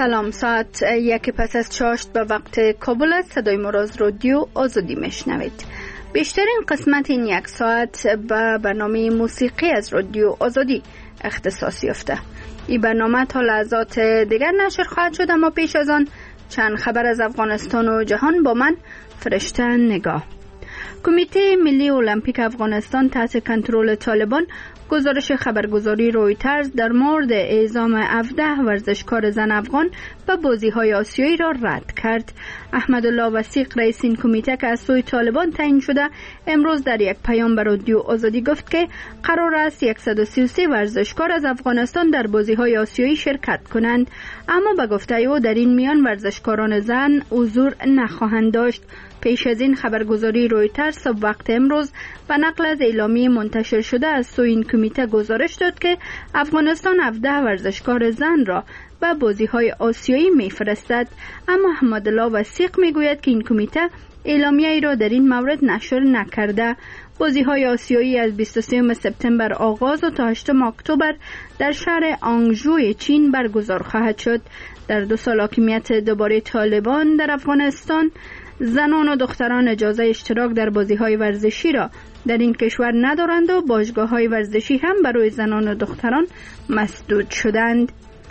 سلام، ساعت 1 پس از چاشت به وقت کابل است. صدای ما را از رادیو آزادی میشنوید. بیشترین قسمت این یک ساعت به برنامه موسیقی از رادیو آزادی اختصاص یافته. این برنامه تا لحظات دیگر نشر خواهد شد، اما پیش از آن چند خبر از افغانستان و جهان با من فرشته نگاه. کمیته ملی المپیک افغانستان تحت کنترل طالبان گزارش خبرگزاری رویترز در مورد اعزام 17 ورزشکار زن افغان به بازی‌های آسیایی را رد کرد. احمدالله وثیق رئیس این کمیته که از سوی طالبان تعیین شده امروز در یک پیام به رادیو آزادی گفت که قرار است 133 ورزشکار از افغانستان در بازی‌های آسیایی شرکت کنند، اما به گفته او در این میان ورزشکاران زن حضور نخواهند داشت. پیش از این خبرگزاری رویترز صبح وقت امروز به نقل از اعلامیه منتشر شده از سوی این کمیته گزارش داد که افغانستان 17 ورزشکار زن را به بازی‌های آسیایی می‌فرستد، اما احمدالله وثیق می‌گوید که این کمیته اعلامیه ای را در این مورد نشر نکرده. بازی‌های آسیایی از 23 سپتامبر آغاز و تا 8 اکتبر در شهر آنگژوی چین برگزار خواهد شد. در 2 سال حاکمیت دوباره طالبان در افغانستان زنان و دختران اجازه اشتراک در بازی‌های ورزشی را در این کشور ندارند و باشگاه‌های ورزشی هم برای زنان و دختران مسدود شدند.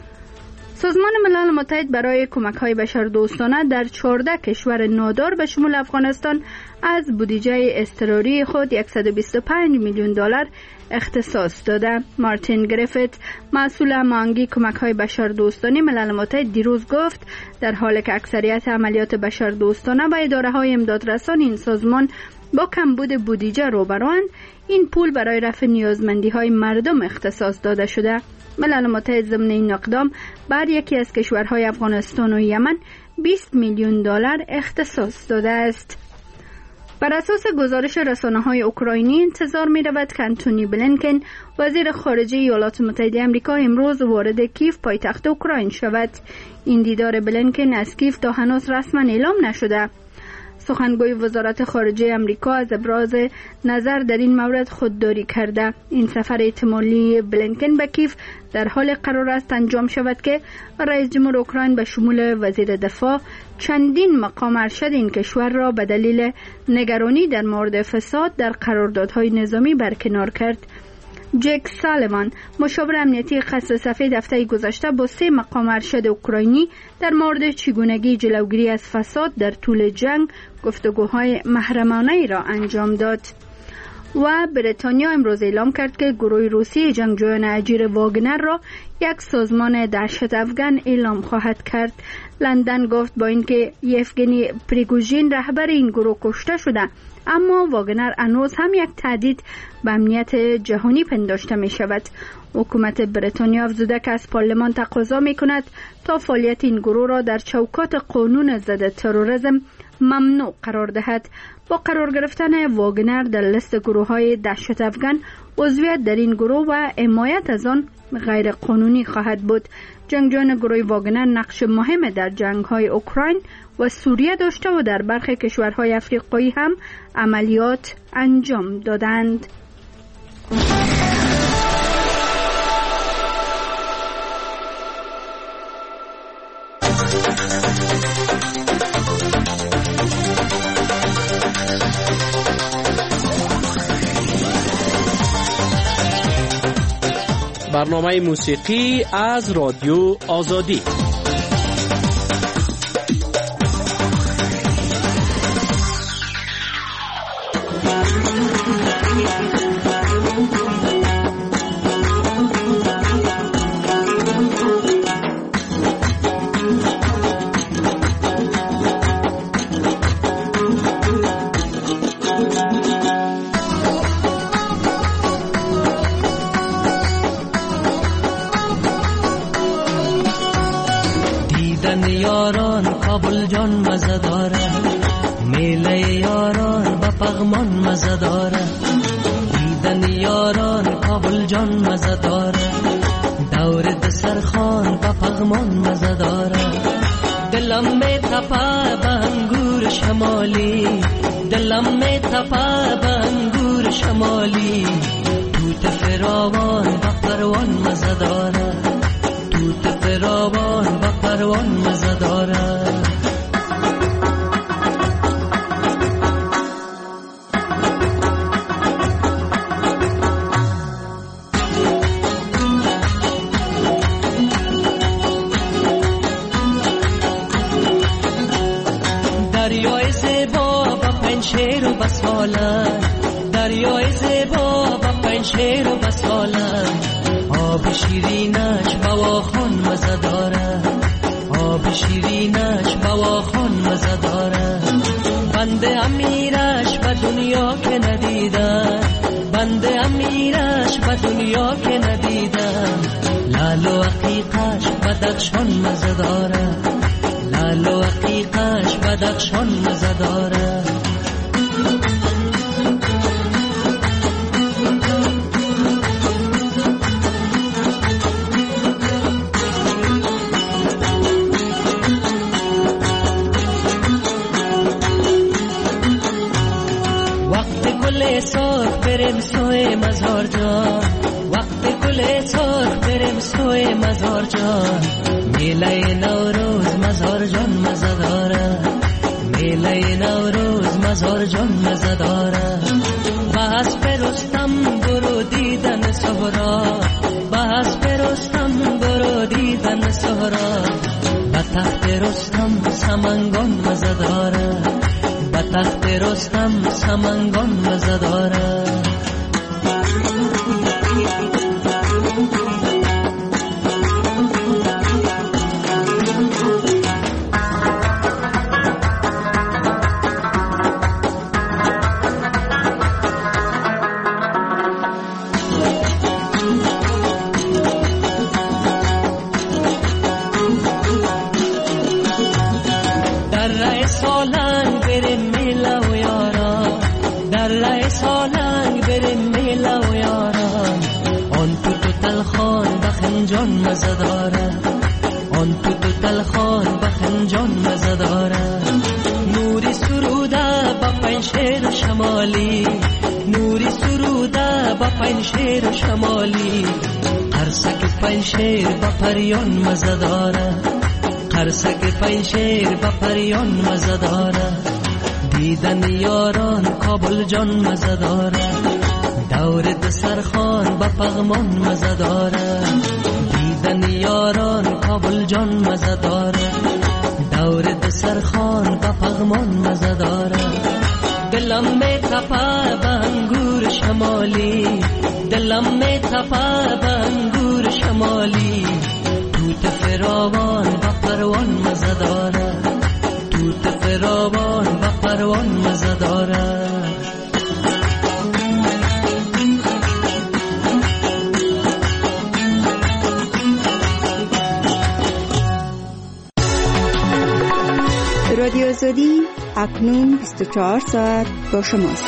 سازمان ملل متحد برای کمک‌های بشردوستانه در 14 کشور نادار به شمول افغانستان از بودجه اضطراری خود 125 میلیون دلار اختصاص داده. مارتین گریفیت مسئول هماهنگی کمک‌های بشردوستانه ملل متحد دیروز گفت در حالی که اکثریت عملیات بشردوستانه و اداره‌های امدادرسان این سازمان با کمبود بودجه روبروند، این پول برای رفع نیازمندی‌های مردم اختصاص داده شده. ملل متحد ضمن این اقدام بر یکی از کشورهای افغانستان و یمن 20 میلیون دلار اختصاص داده است. بر اساس گزارش رسانه‌های اوکراینی انتظار می‌رود که انتونی بلینکن وزیر خارجه ایالات متحده آمریکا امروز وارد کیف پایتخت اوکراین شود. این دیدار بلینکن از کیف تا هنوز رسما اعلام نشده. سخنگوی وزارت خارجه آمریکا از ابراز نظر در این مورد خودداری کرده. این سفر احتمالی بلینکن به کیف در حال قرار است انجام شود که رئیس جمهور اوکراین به شمول وزیر دفاع چندین مقام ارشد این کشور را به دلیل نگرانی در مورد فساد در قراردادهای نظامی برکنار کرد. جک سالیوان مشاور امنیتی قصر سفید هفته گذشته با 3 مقام ارشد اوکراینی در مورد چگونگی جلوگیری از فساد در طول جنگ گفتگوهای محرمانه را انجام داد. و بریتانیا امروز اعلام کرد که گروه روسی جنگجویان اجیر واگنر را یک سازمان دهشت افغان اعلام خواهد کرد. لندن گفت با اینکه یفگنی پریگوژین رهبر این گروه کشته شده، اما واگنر هنوز هم یک تهدید به امنیت جهانی پنداشته می شود. حکومت بریتانیا افزوده که از پارلمان تقاضا می کند تا فعالیت این گروه را در چوکات قانون ضد تروریسم ممنوع قرار دهد. با قرار گرفتن واگنر در لیست گروه‌های دهشت افغان، عضویت در این گروه و حمایت از آن غیر قانونی خواهد بود. جنگجویان گروه واگنر نقش مهم در جنگ‌های اوکراین و سوریه داشته و در برخی کشورهای افریقایی هم عملیات انجام دادند. برنامه موسیقی از رادیو آزادی. یاران کابل جان مزه داره، میله یاران با پغمان مزه داره. دیدن یاران کابل جان مزه داره، دور دسترخوان با پغمان مزه داره. دلم می تپه به انگور شمالی، دلم می تپه به انگور شمالی. توت فراوان با پروان مزه داره، توت فراوان با پروان سالن دریای زیبا با پنشیر و بسالن آب شیرینش بواخون مزه داره آب شیرینش بواخون مزه داره بنده امیرش به دنیا که ندیدم بنده امیرش به دنیا که ندیدم لال و عقیقش بدخشان مزه داره لال و عقیقش بدخشان مزه داره سرخ بریم سوی مزار جان وقت گل سرخ بریم سوی مزار جان میله نوروز مزار جان مزه داره میله نوروز مزار جان مزه داره بس پرستم برو دیدن سهرا بس پرستم برو دیدن سهرا به تخت رستم سمنگان مزه داره به تخت رستم سمنگان مزه داره جان مزه داره آن تو تلخان بخنجان مزه داره نوری سروده با پنشیر شمالی نوری سروده با پنشیر شمالی قرصک پنشیر با پریان مزه داره قرصک پنشیر با پریان مزه داره دیدن یاران کابل جان مزه داره دور دسترخوان با پغمان مزه داره دیدن یاران کابل جان مزه داره دور دسترخوان با پغمان مزه داره دلم می تپه به انگور شمالی دلم می تپه به انگور شمالی توت فراوان با پروان مزه داره توت فراوان با پروان مزه داره رادیو آزادی اکنون 24 ساعت با شماست.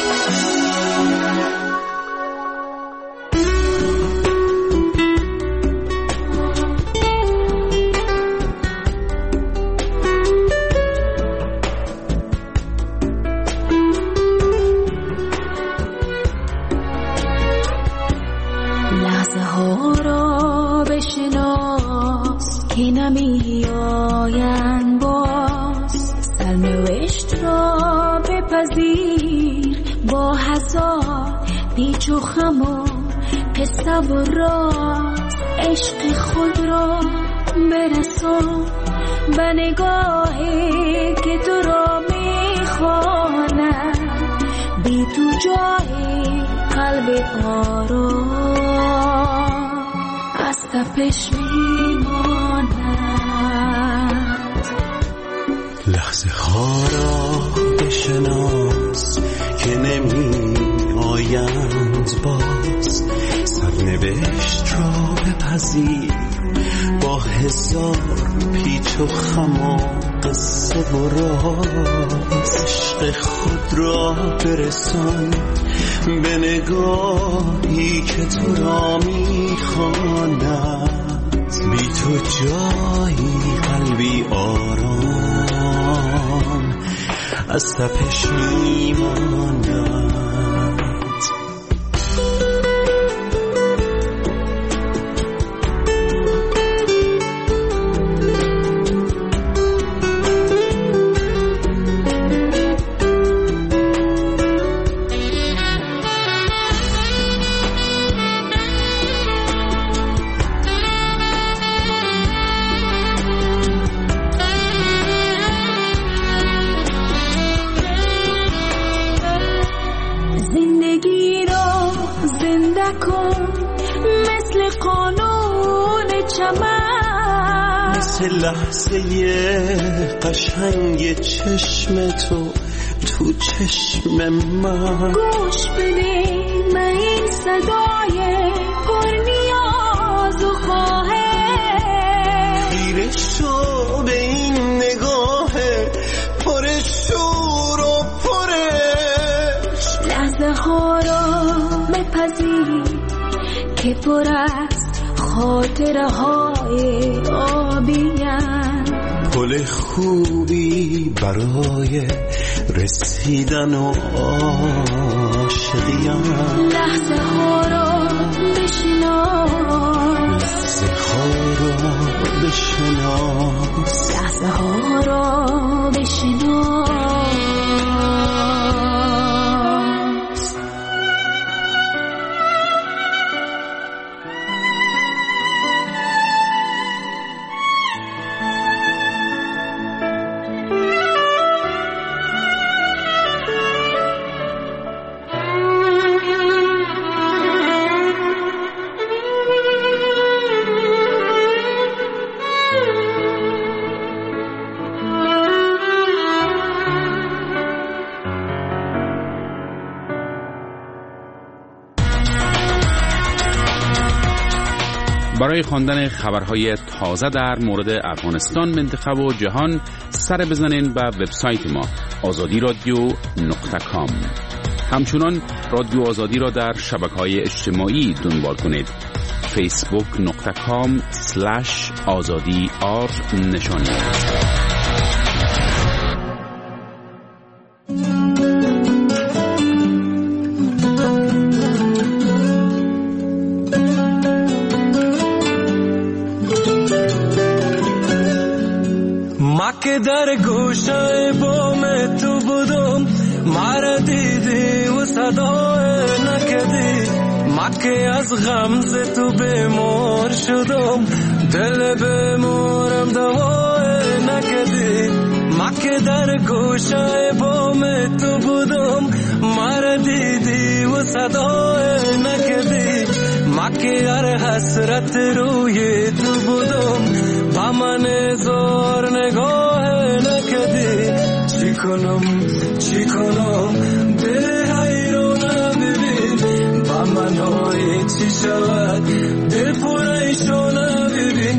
لحظه ها را بشناس که نمی آیند باز سرنوشت را بپذیر با هزار پیچ و خم و قصه و راز عشق خود را برسان به نگاهی که تو را میخواند بی تو جای قلب آرام از تپش میماند. لحظه ها را بشناس که نمی آیند باز سرنوشت را بپذیر با هزار پیچ و خم و قصه و راز عشق خود را برسان به نگاهی که تو را میخواند بی تو جایی قلبی آرام از تپش میماند. زندگی را زنده کن مثل قانون چمن، مثل لحظه قشنگ چشم تو تو چشم من. گوش بده من این صدای پر نیاز و خواهش، خیره شو به این نگاه پر شور و پرش. لحظه ها را بپذیر که پر است خاطره های آبیم، پل خوبی برای رسیدن و عاشقیم. لحظه ها را بشناس، لحظه ها را بشناس، لحظه ها را بشناس. برای خواندن خبرهای تازه در مورد افغانستان، منطقه و جهان سر بزنین به وبسایت ما azadiradio.com. همچنان رادیو آزادی را در شبکه‌های اجتماعی دنبال کنید. facebook.com/azadi_r نشانی. که در گوشه بام تو بودم، مرا دیدی و صدای نکردی. ما که از غمز تو بیمار شدم، دل بیمارم دوای نکردی. ما که در گوشه بام تو بودم، مرا دیدی و صدای نکردی. ما که هر حسرت روی تو بودم، با من زار نگاه نکردی. چی کنم دل حیرانه ببین، با من های چی شود دل پریشانه ببین.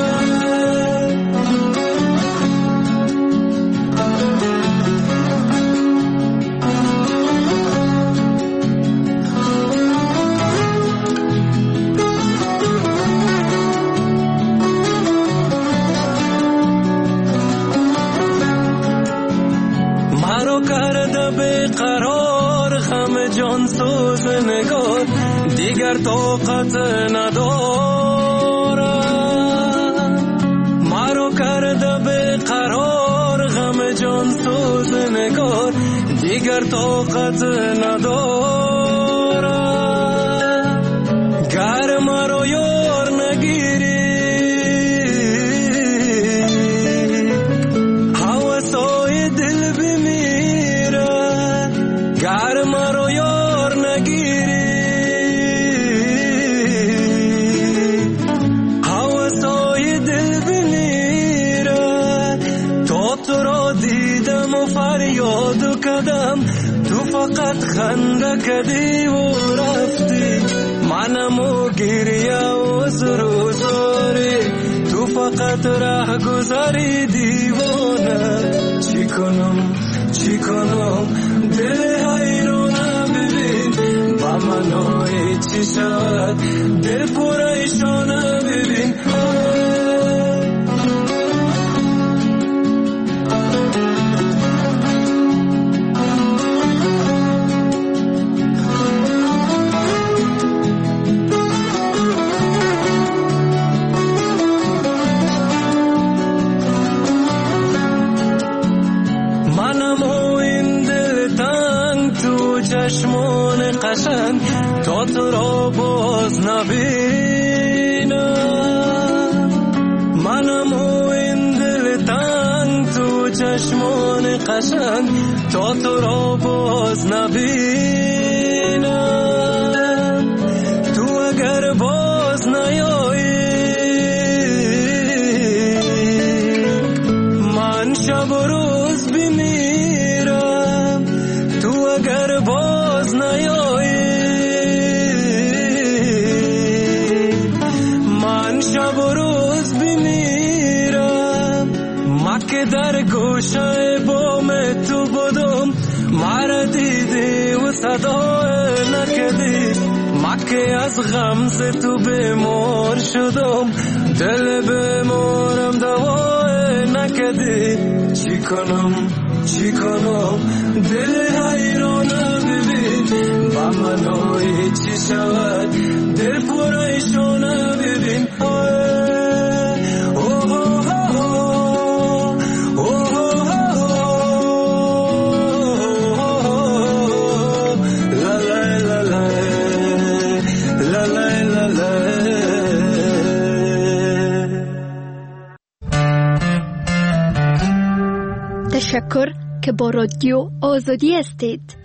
سوز نگار دیگر طاقت ندارم، مرا کرده به قرار غم جان سوز نگار دیگر طاقت ندارم. گر مرا یار نگیری هوسای دل بمیره، گر مرا فریاد کردم، تو فقط خنده کردی و رفتی. منمو گریه و زاری، تو فقط ره گذاری دیوانه. چی کنم دل حیرانه ببین، با منای چی شد دل پریشانه ببین. چشمان قشنگ تا تو را باز نبینم، منم و این دل تنگ تو چشمان قشنگ تا تو را باز نبینم. تو اگر باز نیایی من شب و روز بمیرم. تو اگر باز نیایی من شب و روز بمیرم. مکه در گوشه بام تو بودم مرا دیدی و صدا نکدی. مکه از غم ز تو بیمار شدم دل بیمارم دوا نکدی. چی کنم دل حیرانه ببین با منای چی شود دل پریشانه ببین. تشکر که با رادیو آزادی هستید.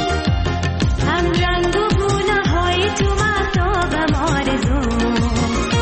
هم رنگ و گونه های تو مهتابم آرزو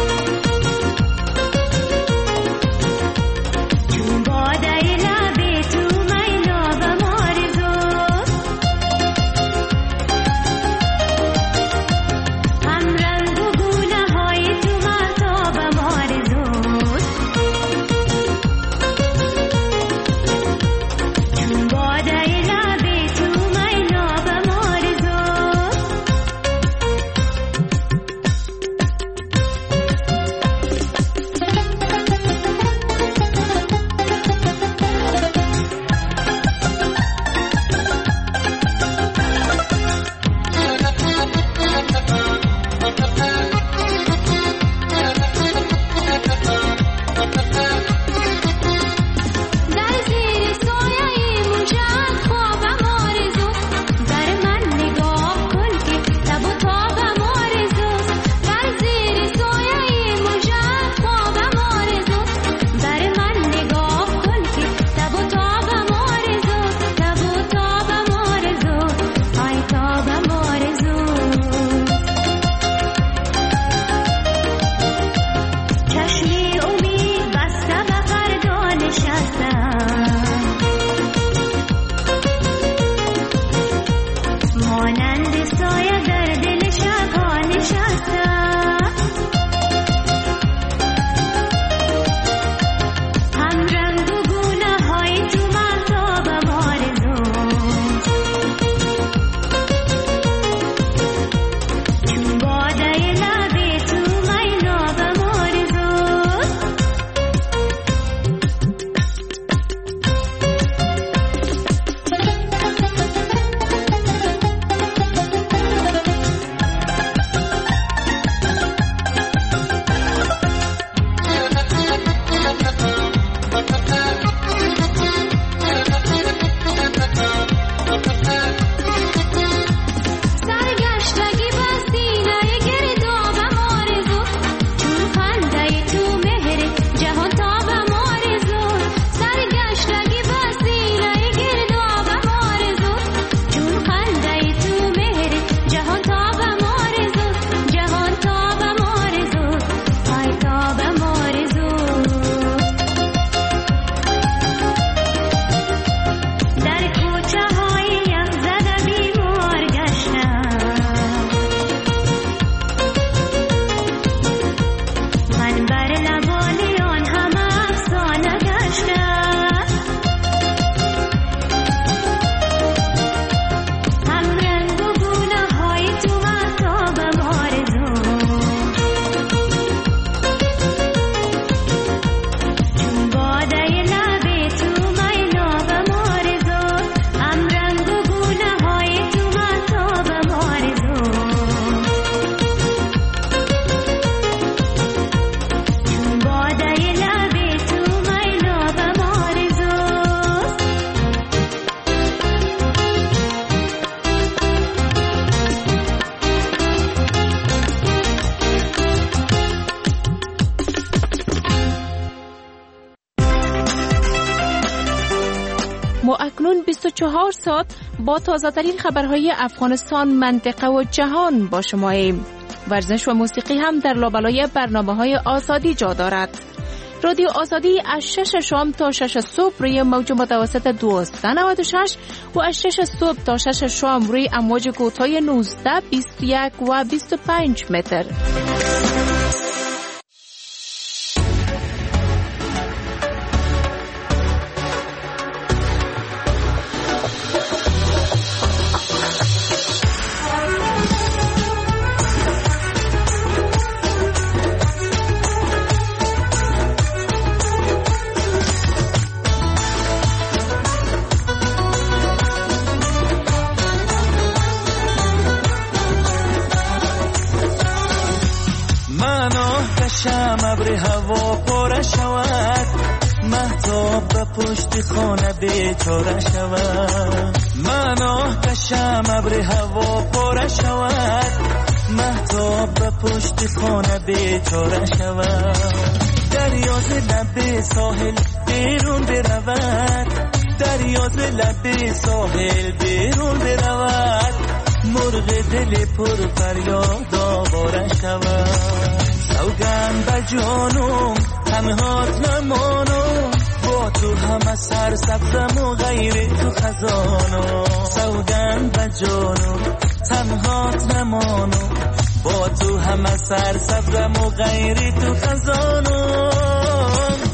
ما اکنون 24 ساعت با تازه‌ترین خبرهای افغانستان، منطقه و جهان با شماییم. ورزش و موسیقی هم در لابلای برنامه‌های آزادی جا دارد. رادیو آزادی از 6 شام تا 6 صبح روی موج متوسط 1296 و از 6 صبح تا 6 شام روی امواج کوتاه 19، 21 و 25 متر. ابر هوا پر شود، مهتاب به پشت خانه بیچاره شود. من آه کشم ابر هوا پر شود، مهتاب به پشت خانه بیچاره شود. دریا ز لب ساحل بیرون برود، دریا ز لب ساحل بیرون برود. مرغ دل پر فریاد آواره شود. سوگند به جانم تنهات نمانم، با تو همه سرسبزم و غیر تو خزانم. سوگند به جانم تنهات نمانم، با تو همه سرسبزم و غیر تو خزانم.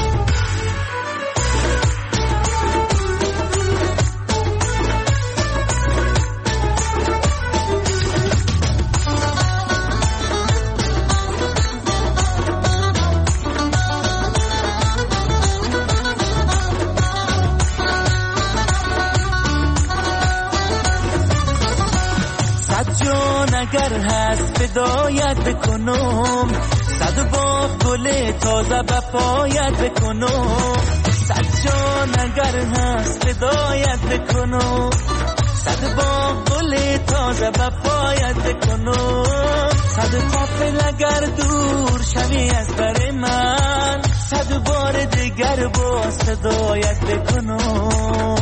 اگر هست فدایت بکنم، صد باغ گل تازه به پایت بکنم. صد جان اگر هست فدایت بکنم، صد باغ گل تازه به پایت بکنم. صد قافل اگر دور شوی از بر من، صد بار دیگر با صدایت بکنم.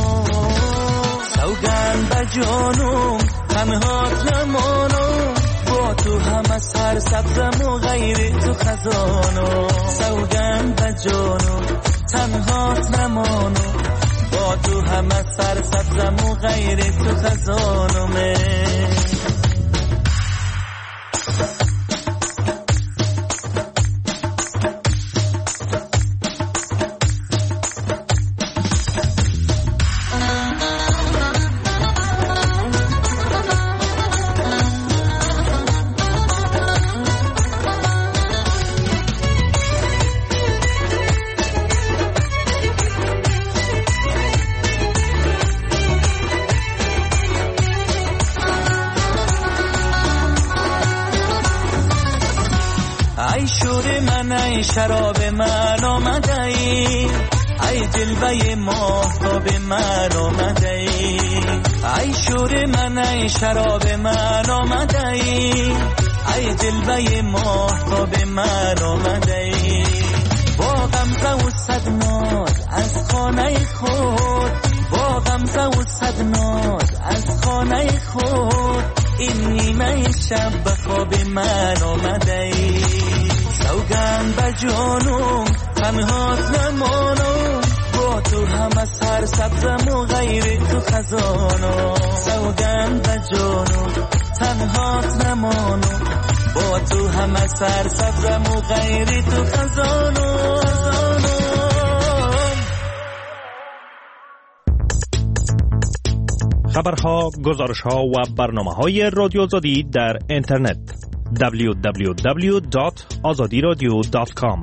سوگند به جانم تنهات نمانم، با تو همه سرسبزم و غیر تو خزانم. سوگند به جانم تنهات نمانم، با تو همه سرسبزم و غیر تو خزانم. شراب من آمده ای، ای جلوه ماهتاب من آمده ای. ای شور من ای شراب من آمده ای، ای جلوه ماهتاب من آمده ای. با غمزه و صد ناز از خانه خود، با غمزه و صد ناز از خانه خود. این نیمه شب به خواب من آمده ای. سوگند به جانم تنهات نمانم، با تو همه سرسبزم و غیر تو خزانم. سوگند به جانم تنهات نمانم، با تو همه سرسبزم و غیر تو خزانم. خبرها، گزارشها و برنامه‌های رادیو آزادی در اینترنت www.azadiradio.com.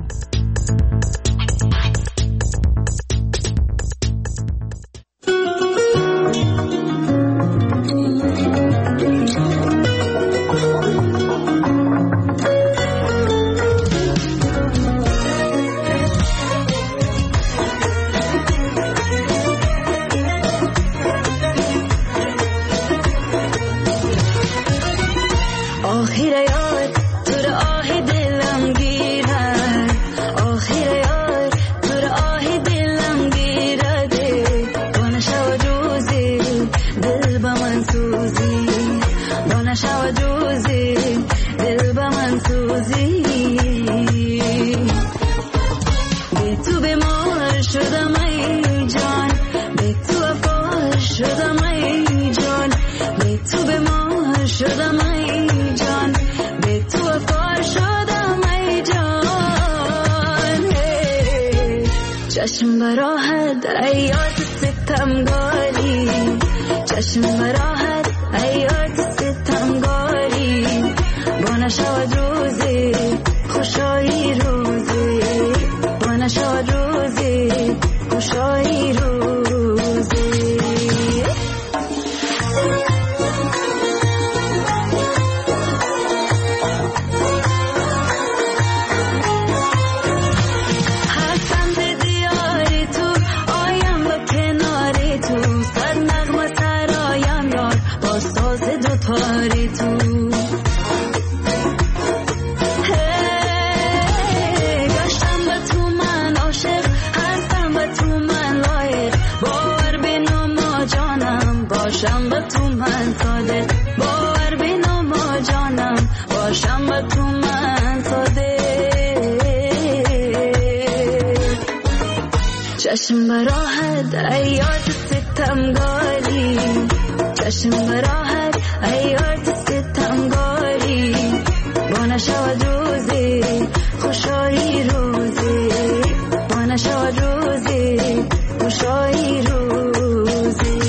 چشم براهد ایاد ستمگاری، چشم براهد ایاد ستمگاری، با نشاد روزی خوشایی روزی، با نشاد روزی خوشایی روزی. پاری تو گشتم به تو من عاشق، هستم به تو من لایق، باور بینم ما جانم باشم به تو من صادق، باور بینم ما جانم باشم به تو من صادق. چشم براهد ایاد ستمگاری، چشم براهد ایاد ستمگاری، با نشاد روزی خوشایی روزی، با نشاد روزی خوشایی روزی.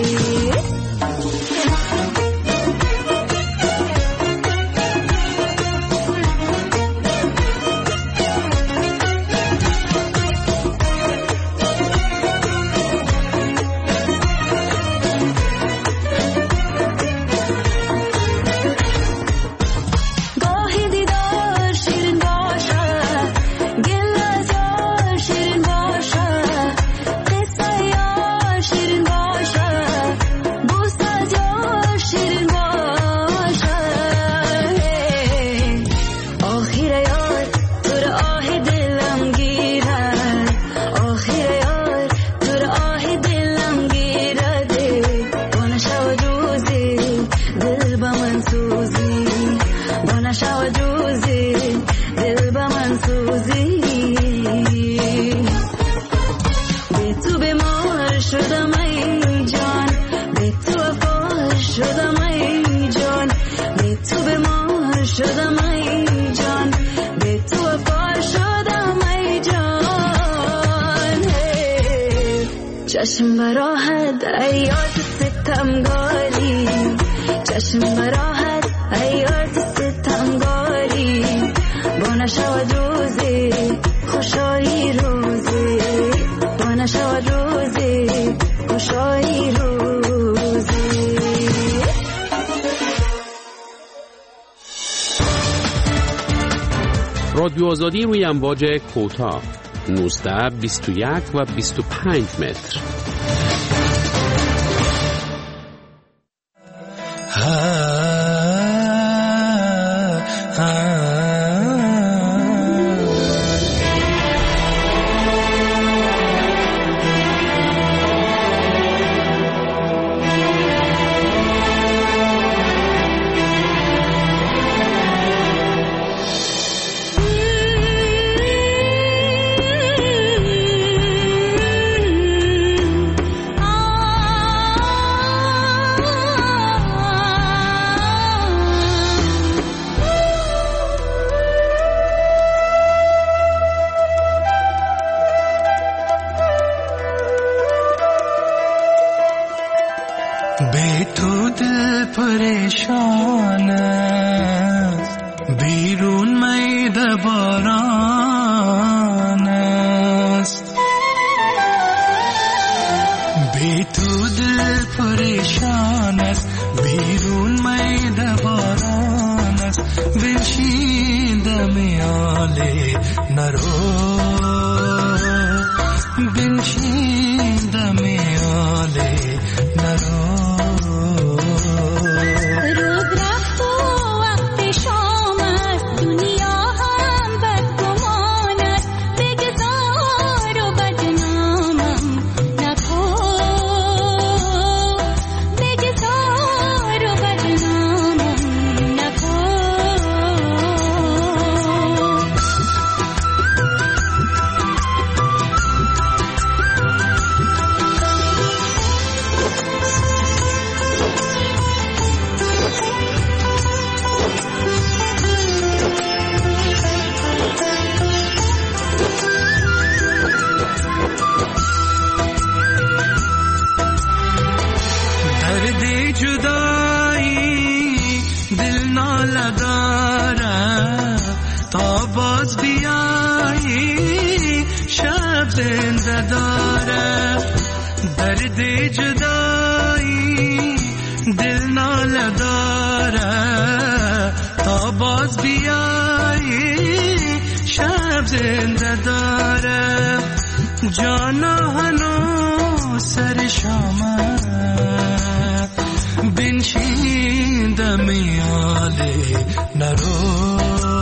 چشم براهد ایاد ستمگاری، چشم براهد ایاد ستمگاری، با نشاد روزی خوشایی روزی، با نشاد روزی خوشایی روزی. رادیو آزادی روی امواج کوتاه 19، 21 و 25 متر. बे तो दिल परेशान بیرون میده باران است بی تو دل پریشان است بیرون میده باران است بنشینده میاله نرو بنشینده میاله نرو زنده داره درد جدایی دل ناله داره تا باز بیایی شب زنده داره جانا هنو سر شامه بنشین دمیاله نرو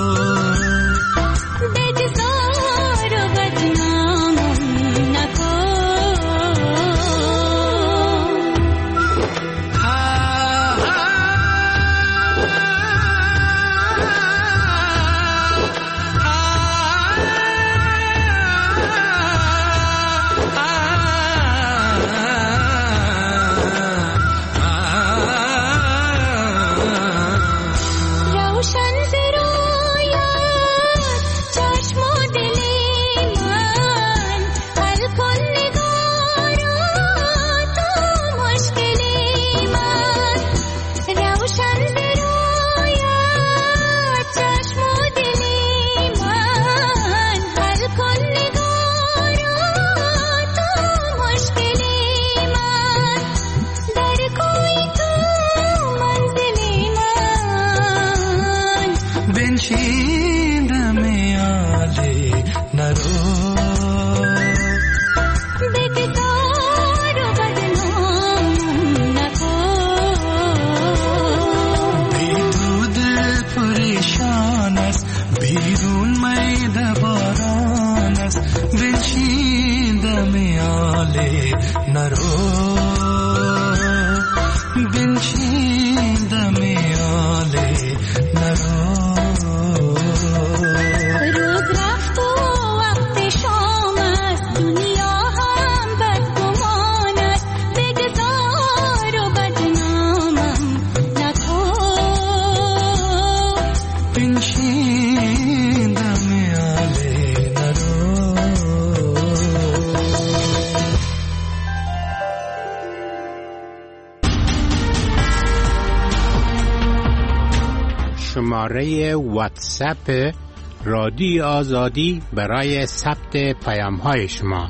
شماره واتساپ رادیو آزادی برای ثبت پیام‌های شما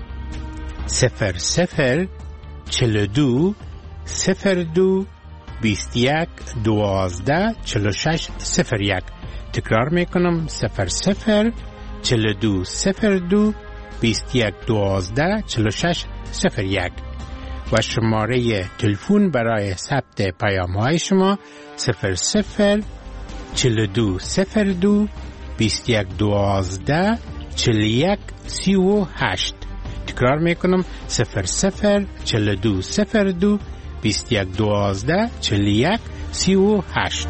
00 42 02 21 12 46 01. تکرار میکنم 00 42 02 21 12 46 01 و شماره تلفن برای ثبت پیام‌های شما 00 42 02 21 12 41 38. تکرار میکنم 00 42 02 21 12 41 38.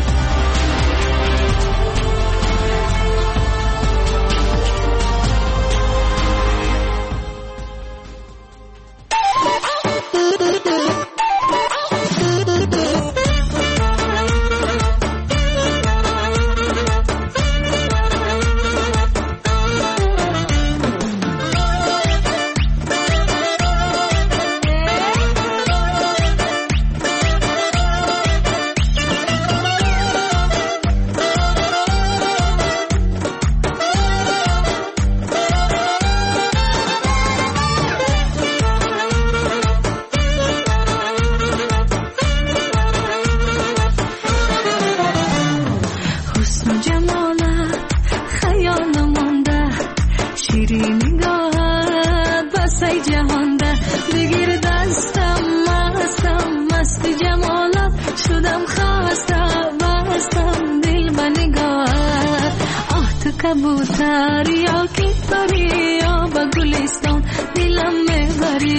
कबूतर या की परी या बगुलिस्तान दिलम में भरी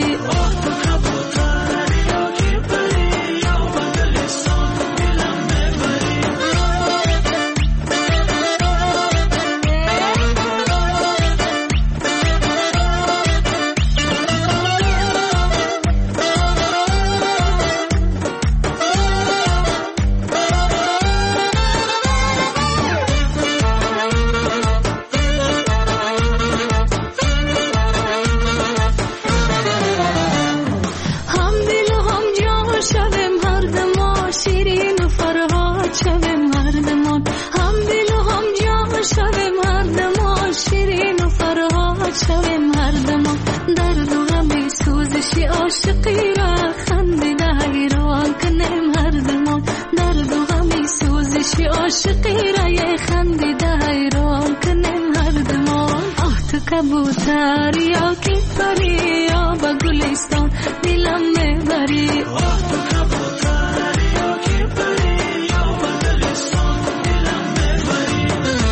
عاشقی را خندیده حیران کنیم هر زمان درد و غمی سوزش عاشقی را یه خندیده حیران کنیم هر زمان آه تو کبوتر یا کی پری یا با گلستان دلم میبری آه تو کبوتر یا کی پری یا با گلستان دلم میبری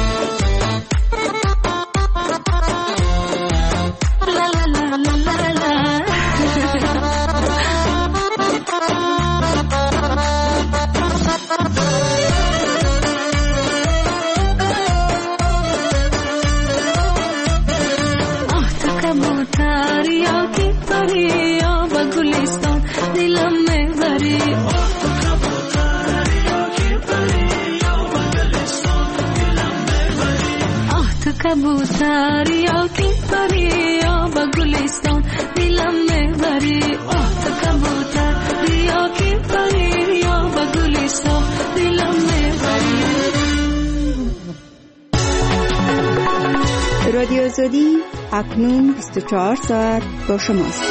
لا لا لا لا لا لا آه تو کبوتر یا کی پری یا با گلستان دلم میبری آه تو کبوتر یا کی پری یا با گلستان دلم میبری آه تو کبوتر یا کی پری یا با گلستان دلم میبری آه تو کبوتر یا کی پری یا با گلستان دلم میبری. رادیو آزادی اکنون 24 ساعت با شماست.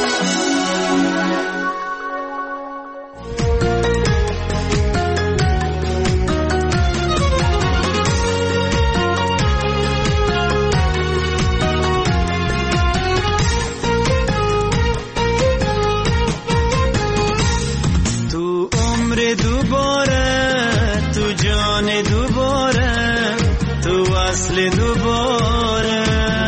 تو عمر دوباره تو جان دوباره تو اصل دوباره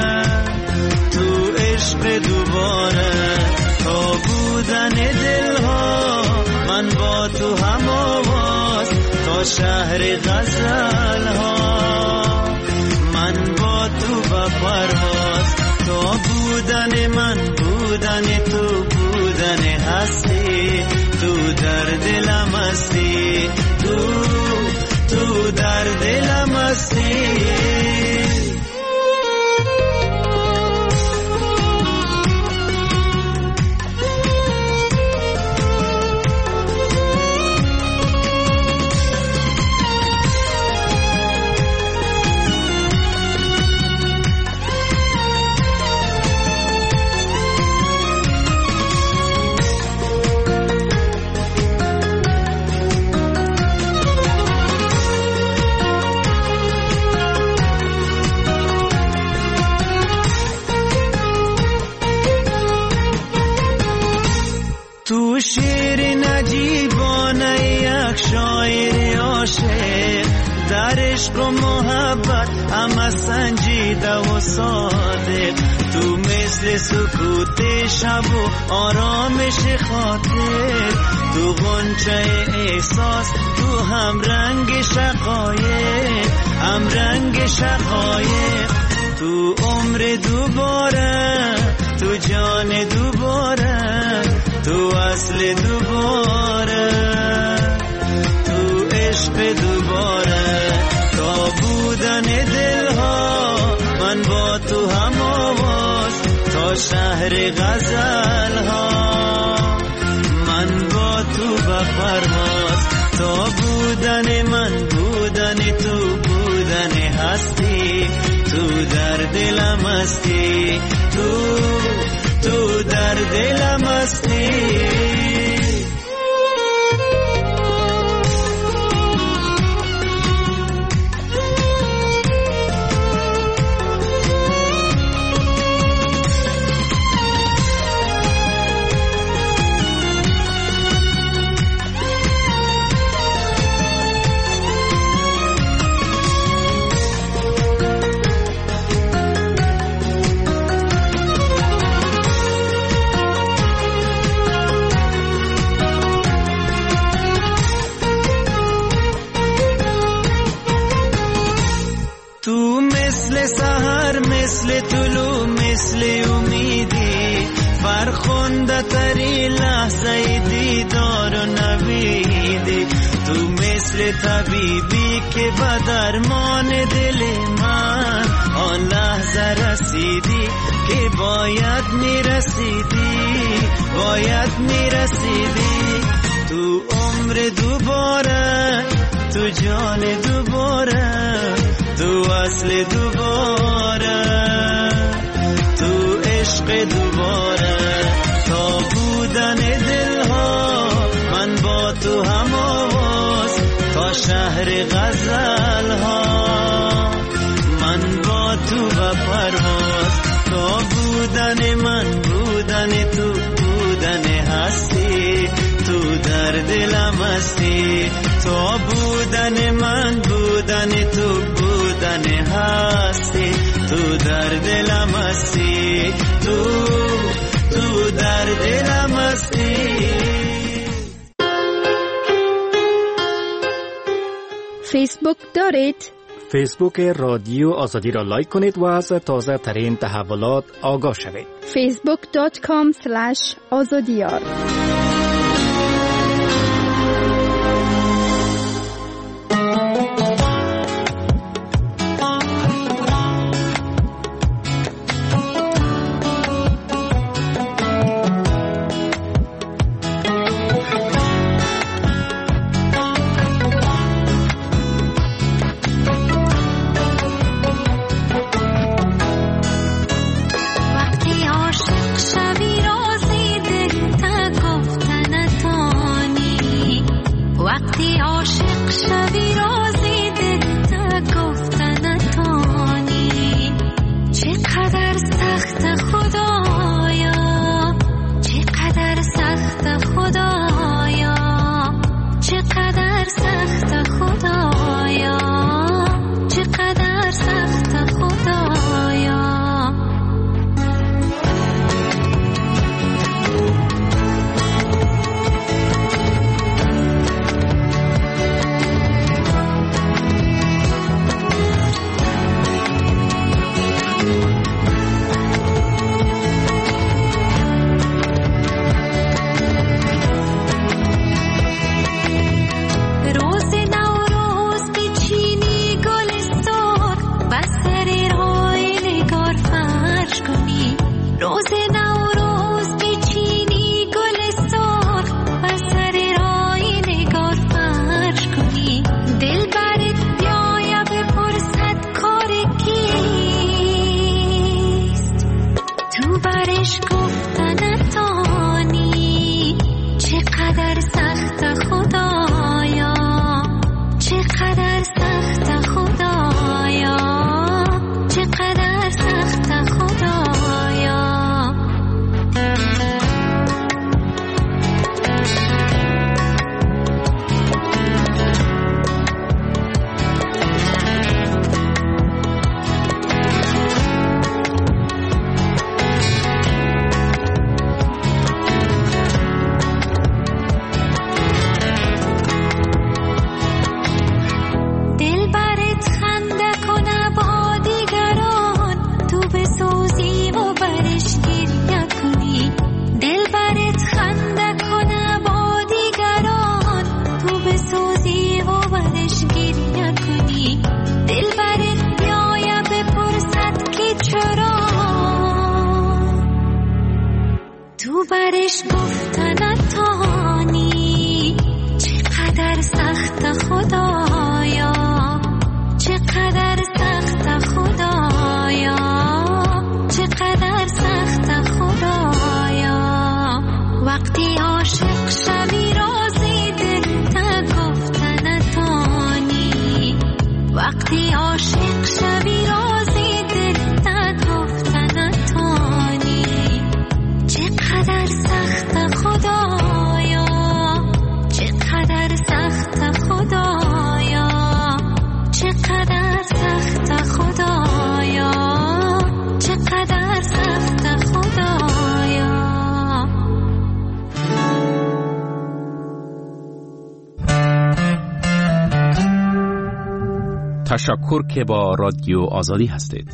تو عشق دوباره تا بودن دلها من با تو هم آواز تا شهر غزل ها من با تو با پرواز تا بودن من بودن تو بودن هستی تو در دلم هستی تو در دلم هستی. تو شیر نجیبانه یک شاعر عاشق در عشق و محبت همه سنجیده و صادق تو مثل سکوت شب و آرامش خاطر تو غنچه احساس تو هم رنگ شقایق هم رنگ شقایق تو عمر دوباره تو جان دوباره تو اصل دوباره تو عشق دوباره تا بودن دلها من با تو هم آواز تا شهر غزل ها من با تو با پرواز تا بودن من بودن تو بودن هستی تو در دلم هستی تو در دلم هستی. مثل طلوع مثل امیدی فرخنده تری لحظه دیدار و نویدی تو مثل طبیبی که به درمان دل من آن لحظه رسیدی که باید میرسیدی تو عمر دوباره تو جان دوباره تو اصل دوباره تو عشق دوباره تا بود بودن دلها من با تو هم آواز تا شهر غزل ها من با تو و پرواز تا بودن من بودن تو بودن هستی تو در دلم هستی تا بودن من بودن تو بودن هستی تو در دلم هستی تو در دلم هستی. فیسبوک دارید؟ فیسبوک رادیو آزادی را لایک کنید و از تازه ترین تحولات آگاه شوید. facebook.com/azadiyar تشکر که با رادیو آزادی هستید.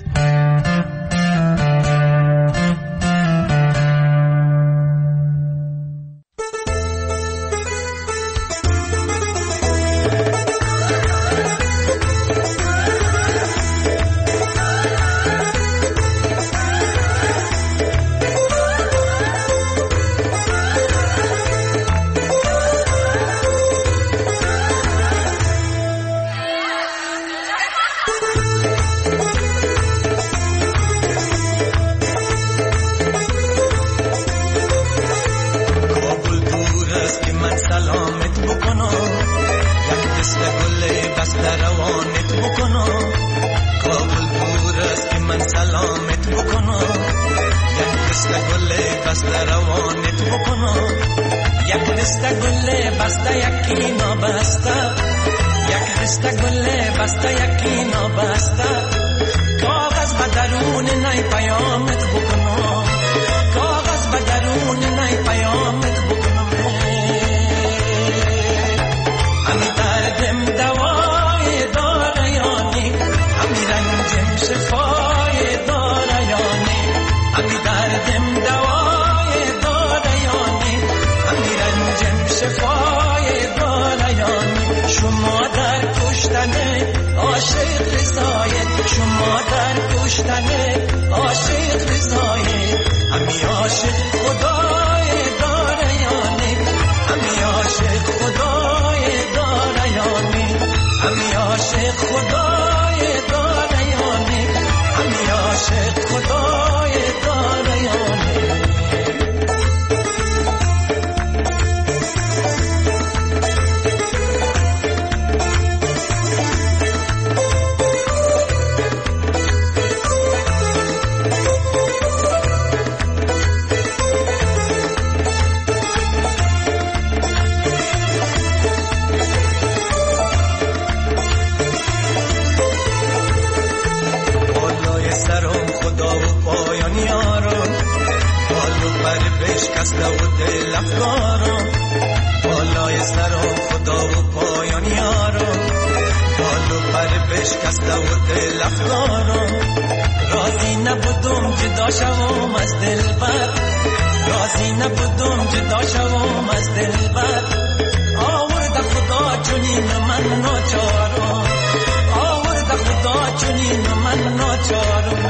گل بسته روانت بکنم، یک دسته گل بسته یکی نابسته، یک دسته گل بسته یکی نابسته، کاغذ به درون نی پیامت بکنم، کاغذ به درون نی پیامت بکنم. همی دردم دوای داره یانی، همی رنجم شفای داره یانی، همی دردم دوای داره یانی، همی رنجم شفای داره یانی. شما در کشتن عاشق رضایت، شما در کشتن عاشق رضایت، همی عاشق خدای داره یانی، همی عاشق خدای داره یانی، همی عاشق خدای داره یانی، همی عاشق خدای داره یانی. بشکسته و دل افکارم، بالای سرم خدا و پایان یارم، بالو پر بشکسته و دل افکارم. راضی نبودم جدا شوم از دلبر، راضی نبودم جدا شوم از دلبر. آورد خدا چنین من ناچارم، آورد خدا چنین من ناچارم.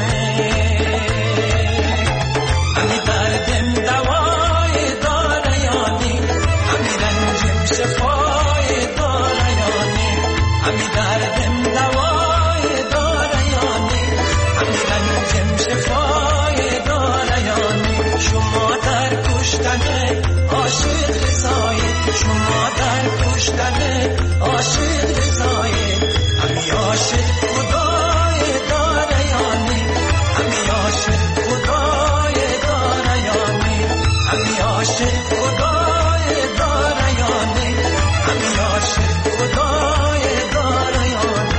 همی دردم دوای داره یانی، همی رنجم شفای داره یانی، همی دردم دوای داره یانی، همی رنجم شفای داره یانی. شما در کشتن عاشق رضایت، شما در کشتن عاشق رضایت، همی عاشق خدای داره یانی، همی عاشق خدای داره یانی، همی عاشق خدای داره یانی، همی عاشق خدای داره یانی.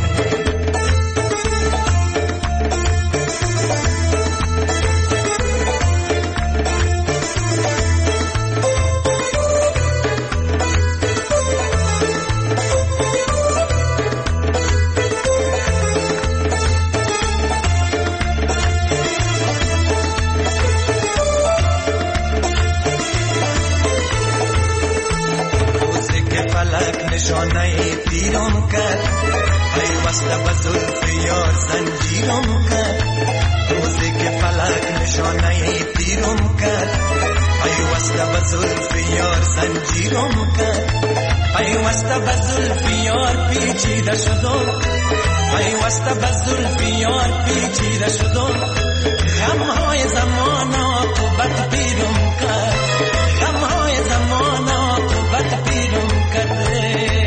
نشانه پیرم کرد، پیوسته به زلف یار زنجیرم کرد. روزی که فلک نشانه پیرم کرد، پیوسته به زلف یار زنجیرم کرد. پیوسته به زلف یار پیچیده شدم، پیوسته به زلف یار پیچیده شدم. غمهای زمان عاقبت پیرم کرد، غمهای زمان عاقبت پیرم کرد.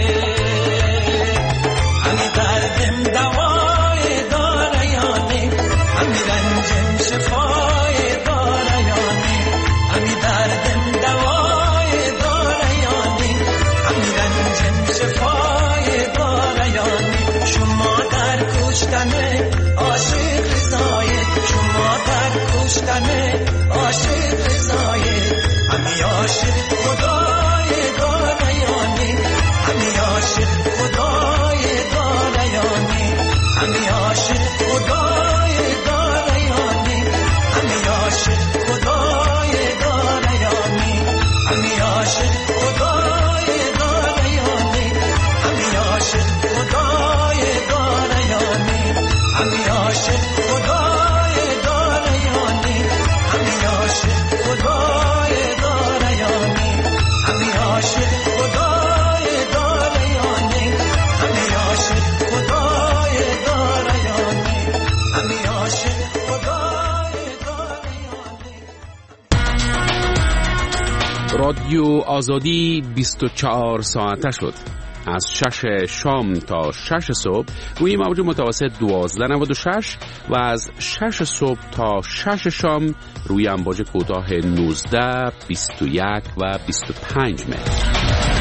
همی دردم دوای داره یانی، همی رنجم شفای داره یانی، همی دردم دوای داره یانی، همی رنجم شفای داره یانی. شما در کشتن عاشق رضایت، شما در کشتن عاشق رضایت، همی عاشق خدای داره یانی، همی عاشق خدای داره یانی، همی عاشق خدای داره یانی، همی عاشق خدای داره یانی، همی عاشق خدای داره یانی، همی عاشق خدای داره یانی، همی عاشق خدای داره یانی، همی عاشق خدای داره یانی، همی عاشق خدای داره یانی، همی عاشق خدای داره یانی، همی عاشق خدای داره یانی. رادیو آزادی 24 ساعته شد. از 6 شام تا 6 صبح روی موج متوسط 1296 و از 6 صبح تا 6 شام روی امواج کوتاه 19 21 و 25 متر.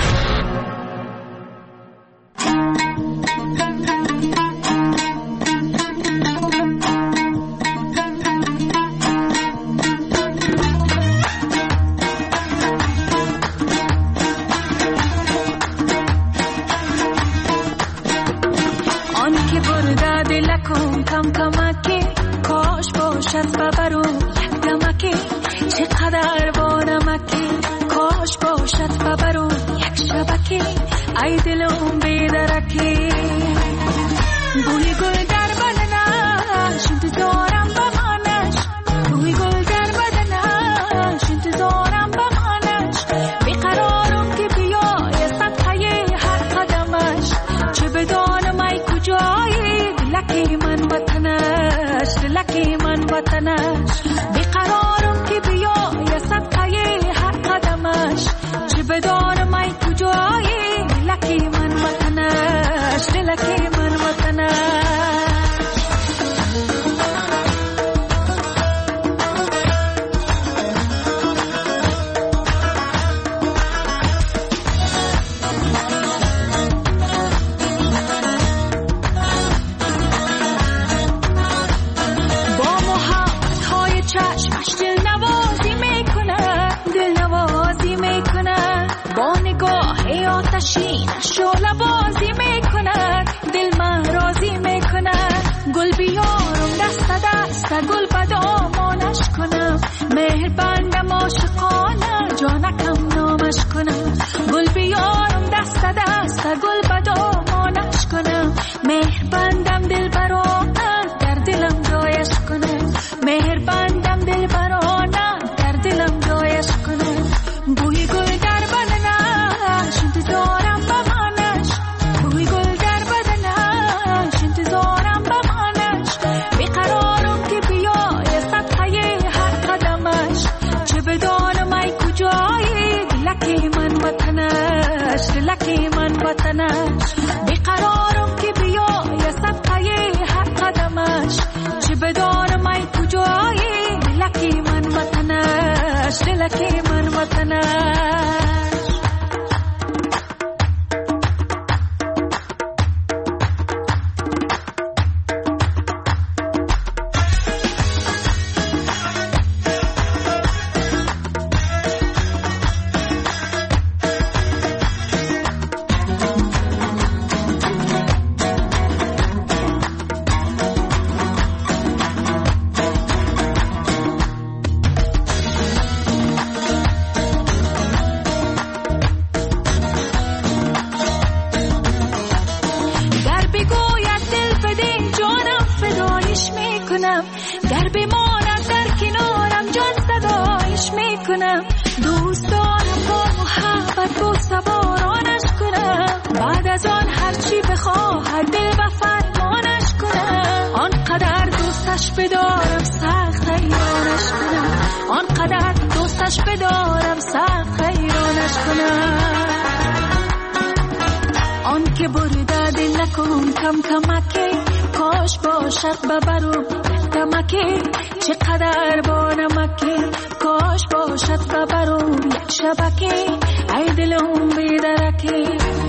ای دلم بیدرکی بوی گل در بدنش انتظارم بمانش بوی گل در بدنش انتظارم بمانش بیقرارم که بیای صدقه هر قدمش چه بدانم ای کجایی دلکی من وطنش دلکی من وطنش بیقرارم که بیای صدقه هر قدمش چه بدانم ای کجایی لکی من وطنش لکی من وطنش با محبت های چشمش دل نوازی میکنه دل نوازی میکنه با نگاه آتشینش شعله بازی میکند دل من راضی میکند گل بیارم دست دست گل بدامانش کنم مهربانم عاشقانه جانکم نامش کنم گل بیارم دست دست گل بدامانش کنم مهربانم دل برانه در دلم جایش کنم مهربانم دل برانه در دلم جایش کنم بوی گل در بدنش انتظارم بمانش بوی گل در بدنش انتظارم بمانش بیقرارم که بیای صدقه هر قدمش چه بدانم ای کجایی دلکی من وطنش دلکی من وطنش بیقرارم که بیای صدقه هر قدمش چه بدانم ای کجایی دلکی من وطنش دلکی من وطنش در بماند در کنارم جان صدایش میکنم دوست دارم با محبت با سوارانش کنم بعد از آن هرچی بخواهد دل و فرمانش کنم آنقدر دوستش بدارم سخت حیرانش کنم آنقدر دوستش بدارم سخت حیرانش کنم آن که برده دل نکن کم کمکی کاش باشد ببرم دمکی چقدر با نمکی کاش باشد ببرم یک شبکی ای دلم بیدرکی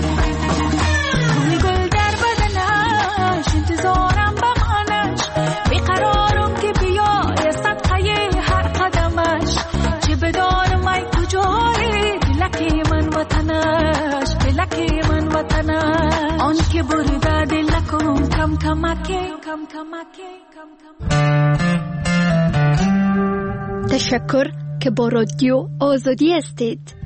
بوی گل در بدنش انتظارم بمانش بیقرارم که بیای صدقه هر قدمش چه بدانم ای کجایی دلکی من وطنش دلکی من وطنش آن که برده دل نکن کم کمکی تشکر که با رادیو آزادی هستید.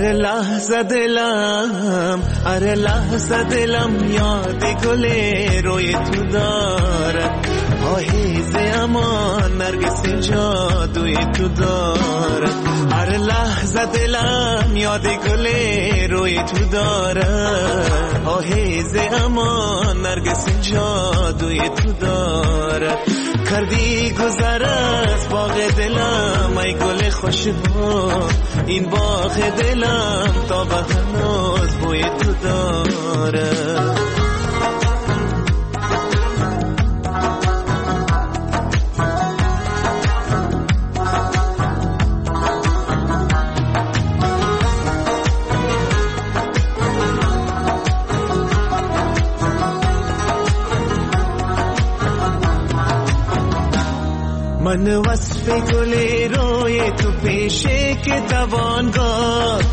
هر لحظه دلم یاد گل روی تو دارد آهیز امان نرگس جادوی تو دارد هر لحظه دلم یاد گل روی تو دارد آهیز امان نرگس جادوی تو دارد کردی گذر از باغ دلم ای گل خوشبو این باغ دلم تا به هنوز بوی تو داره من وصف گل روی تو پیشه که توانگار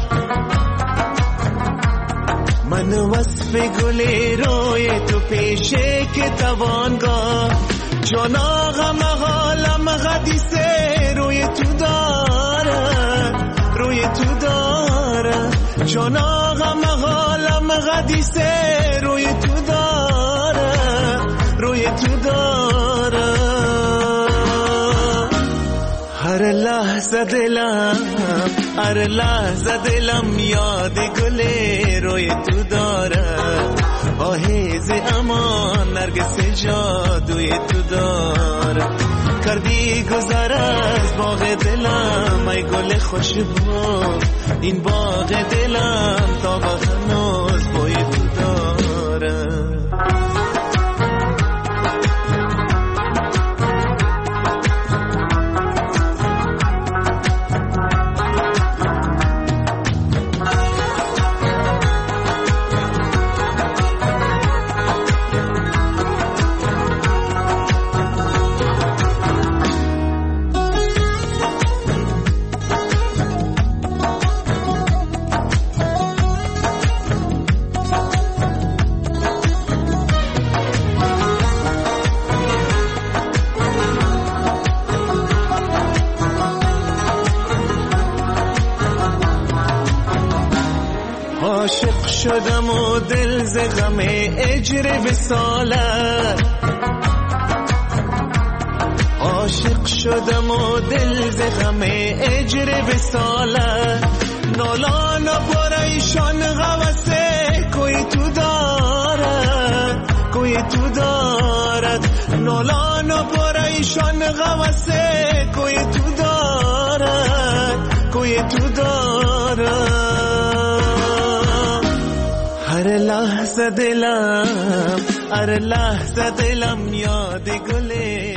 من وصف گل روی تو پیشه که توانگار جان آغم حالم حدیثه روی تو داره روی تو داره جان آغم حالم حدیثه روی تو داره روی تو داره هر لحظه دلم یاد گل روی تو داره آهیز امان نرگس جادوی تو داره کردی گذر از باغ دلم ای گل خوشبو این باغ دلم تا به هنوز بوی تو داره عاشق شدم و دل ز غم اجر وصالت عاشق شدم و دل ز غم اجر وصالت نالان و پریشان غوثه کوی تو دارد کوی تو دارد نالان و پریشان غوثه کوی تو دارد کوی تو دارد هر لحظه دلم یاد گل